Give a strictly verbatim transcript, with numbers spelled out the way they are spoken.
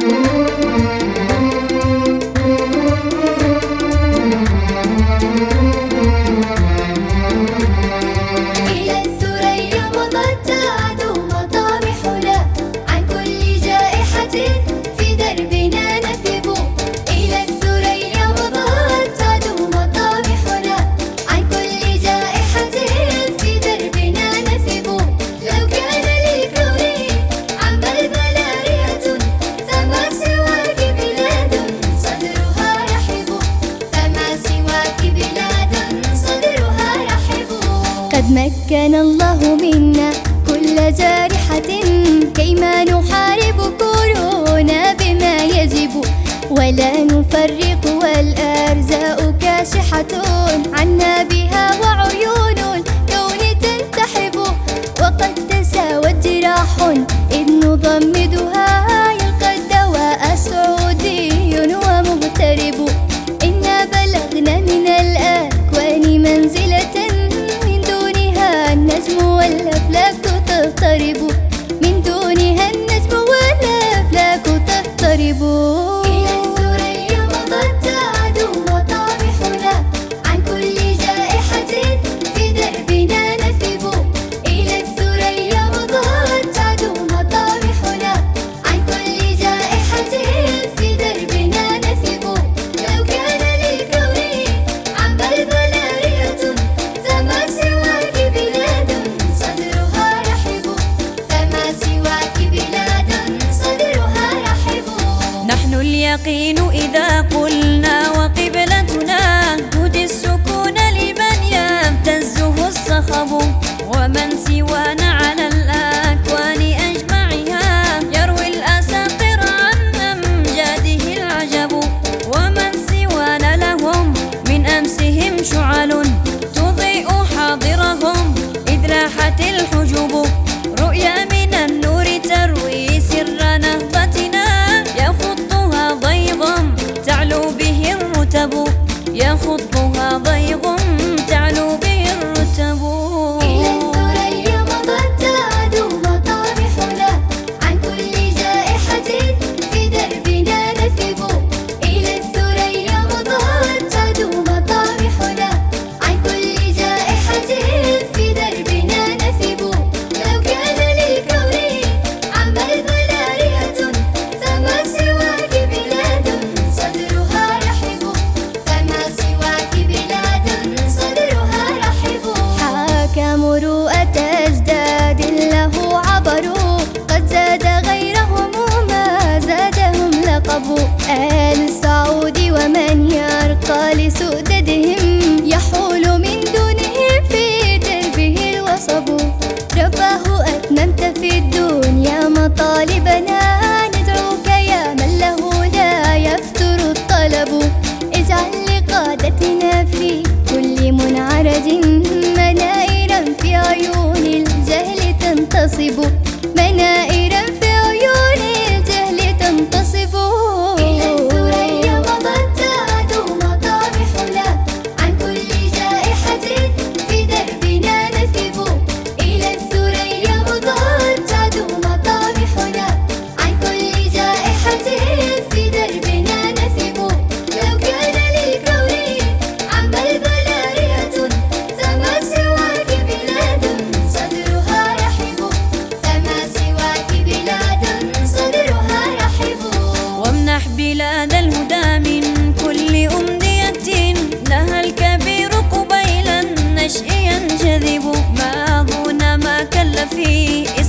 قد مكن الله منا كل جارحة كيما نحارب كورونا بما يجب ولا نفرق، والأرزاق كاشحة عنا بها وعيون الكون تنتحب، وقد تساوت جراح إذ نضمدها يلقى الدواء سعودي ومغترب. إنا بلغنا من الأكوان منزلة النجم والأفلاك تقترب، من دونها النجم والأفلاك تقترب. إلى الثريا مضت تعدو مطامحنا عن كل جائحة في دربنا نثب. إلى الثريا مضت تعدو مطامحنا عن كل جائحة في دربنا نثب. لو كان للكون عما البلارية فما سواك بلاد صدرها رحب، فما سواك بلاد صدرها رحب. نحن اليقين إذا قلنا وقبلتنا تهدي السكون لمن يبتزه الصخب، ومن سوانا على الأكوان أجمعها يروي الأساطير عن أمجاده العجب، ومن سوانا لهم من أمسهم شعل تضيء حاضرهم إذ لاحت الحجب. رؤيا من النور تروي سر نهضتنا يخطها ضيض تعلو به الرتب، يخطها ضيض تعلو به الرتب. إلى الثريا مضت تعدو مطامحنا عن كل جائحة في دربنا نثب. إلى الثريا مضت تعدو مطامحنا عن كل جائحة في دربنا نثب. لو كان للكون عما البلارية فما سواك بلاد صدرها رحب، فما سواك بلاد صدرها رحب. حاك مروءة أجداد له عبروا قد زاد غيرهم ما زادهم لقب. آل السعود ومن يرقى لسؤددهم يحول من دونهم في دربه الوصب. رباه أتممت في الدنيا مطالبنا ندعوك يا من له لا يفتر الطلب. اجعل لقادتنا في كل منعرج منائرا في عيون الجهل تنتصب، منائرا في عيون الجهل تنتصب. إلى الثريا مضت تعدو مطامحنا عن كل جائحة في دربنا نثب. إلى الثريا مضت تعدو مطامحنا عن كل جائحة في دربنا نثب. لو كان للكون عما البلارية فما سواك بلاد صدرها رحب، فما سواك بلاد صدرها رحب. وامنح بلاد الهدى من كل أمنية لها الكبير قبيل النشء ينجذب، ما هنا ما كل في